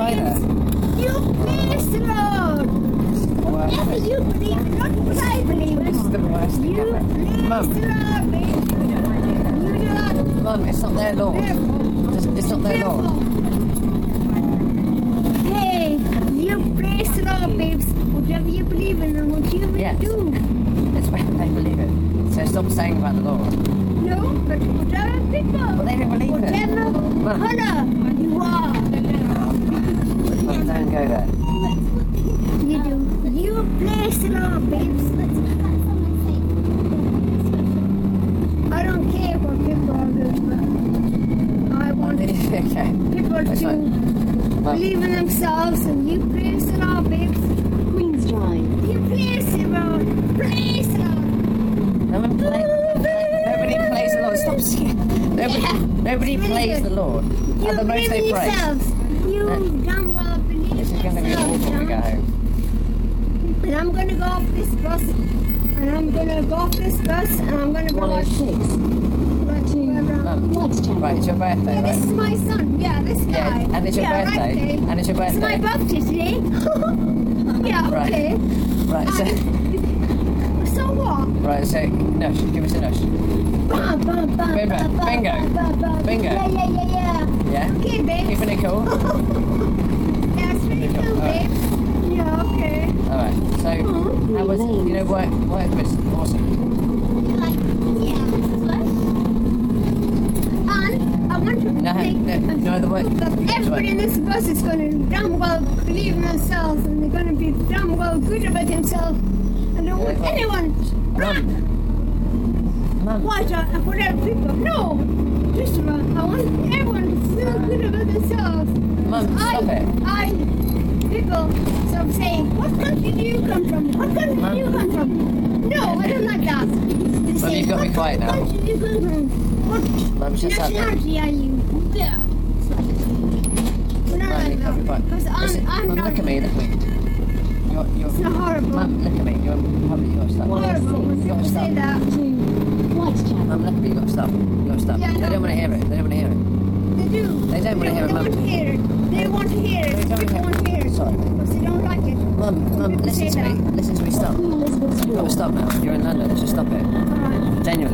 either. You praise the Lord. Whatever you believe in, not what I believe in. This is the worst thing You ever. praise Mum, the Lord, babe. You do not. Mum, it's not their Lord. It's not their Lord. Hey, you praise the Lord, babes. Whatever you believe in and what you will Yes. do. It's where they believe it. So stop saying about the Lord. No, but whatever people, But they don't believe it. whatever colour you are, Mum, don't go there. you do. You praise the Lord, babes. I don't care what people are doing, but I want Okay. people That's to fine. Mum, believe in themselves and you praise the Lord, babes. Queen's Drive. You praise the Lord. Praise the Lord. nobody plays the Lord. Stop singing. Nobody It's really plays good. the Lord. You At the most believe they in pray. yourselves. You damn well believe This is in going to be yourselves, awful when we go John. home. And I'm going to go off this bus. And I'm going to go off this bus. And I'm going to go watch 106. Whitechapel. Right, it's your birthday, Yeah, this is right? my son. Yeah, this guy. Yeah, and it's your yeah, birthday. Right, okay. And it's your It's my birthday. birthday today. Yeah, Right. okay. Right, so So what? right, so Nush, give us a Nush. Bam, bam, bam, Bingo, bam, bam, bingo, bam, bam, bam. bingo. Yeah. Yeah? Okay, babe. Keeping it cool? That's pretty cool, Alright. babe. Yeah, okay. Alright, so how was it? You know, work was awesome. And I want to think No, the work. that everybody in this bus is going to damn well believe in themselves and they're going to be damn well good about themselves. And don't want anyone Mum, white or whatever people. No! Christopher, I want everyone to feel good about themselves. Mum, stop it. People stop saying, what country do you come from? What country do you come from? No, I don't like that. They say, you've got to be quiet now. What country do you come from? What Mum, just shut up. nationality are you? Yeah. We're not Mum, like you've got to be that. quiet. Because Listen, I'm Mum, not look at me, look at me. It's not horrible. Mum, look at me. You're probably, you got to stop. Horrible when You got people to say stop. that. Whitechapel. Mum, look at me. You got to stop. You got to stop. Yeah, I They know. don't want to hear it. They don't want to hear it. They do. They don't want to hear it, They Mum. want to hear it. They want to hear it. They don't People want to hear it. Sorry. Because they don't like it. Mum, People listen say to me. that. Listen to me. Stop. Queen Elizabeth You've got to School. stop now. You're in London. Just stop it. All right. Genuinely.